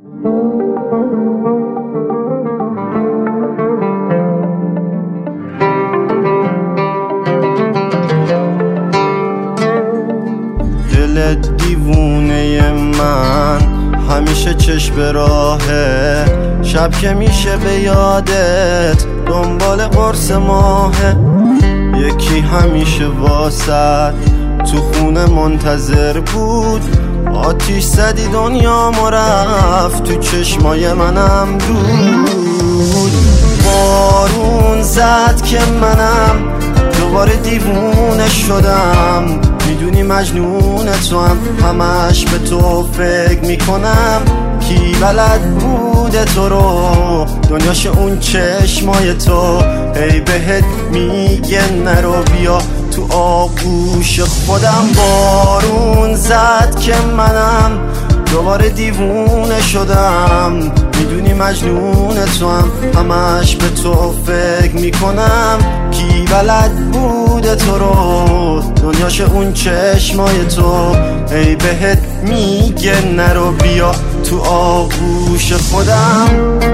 دل دیوونه من همیشه چشم راهه، شب که میشه به یادت دنبال قرص ماهه. یکی همیشه واسد تو خونه منتظر بود، آتیش زدی دنیامو رفت تو چشمای منم دود. بارون زد که منم دوباره دیوونه شدم، میدونی مجنون تو همش به تو فکر میکنم. کی بلد بوده تو رو دنیاش اون چشمای تو، ای بهت میگه نرو بیا تو آغوش خودم. بارون زد که منم دوباره دیوونه شدم، میدونی مجنون تو همش به تو فکر میکنم. کی بلد بوده تو رو دنیاش اون چشمای تو، ای بهت میگه نرو بیا تو آغوش خودم.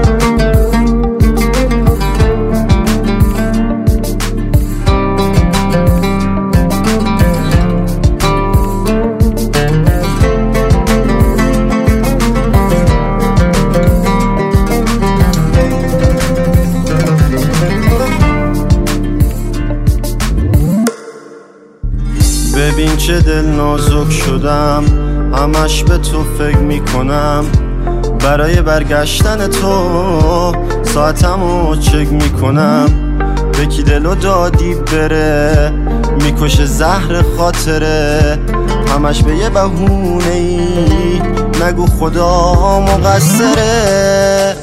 ببین چه دل نازک شدم، همش به تو فکر میکنم. برای برگشتن تو ساعتمو چک میکنم. به کی دلو دادی بره میکشه زهر خاطره، همش به یه بهونه ای نگو خدا مقصره.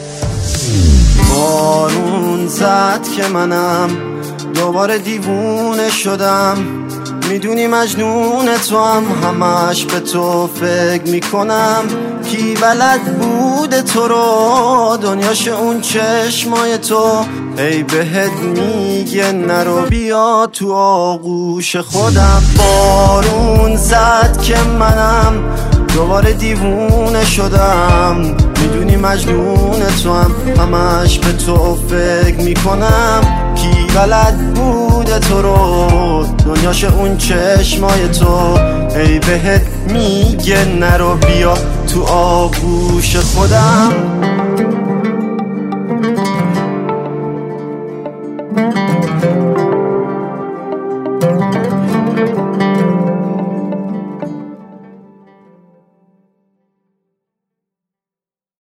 بارون زد که منم دوباره دیوونه شدم، میدونی مجنون تو همش به تو فکر میکنم. کی بلد بوده تو رو دنیاش اون چشمای تو، ای بهت میگه نرو بیا تو آغوش خودم. بارون زد که منم دوباره دیوونه شدم، میدونی مجنون تو همش به تو فکر میکنم. کی بلد بوده تو رو دنیاش اون چشمای تو، ای بهت میگه نرو بیا تو آغوش خودم.